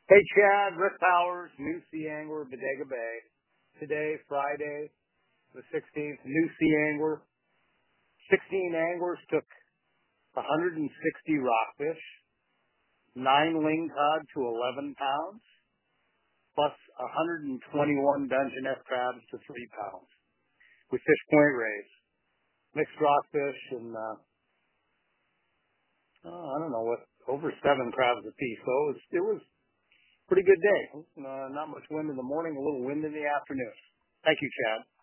Hey Chad, Rick Powers, New Sea Angler, Bodega Bay. Today, Friday, the 16th, New Sea Angler. 16 anglers took 160 rockfish, 9 lingcod to 11 pounds, plus 121 Dungeness crabs to 3 pounds. We fished point rays, mixed rockfish, and I don't know what, over 7 crabs apiece. So it was pretty good day. Not much wind in the morning, a little wind in the afternoon. Thank you, Chad.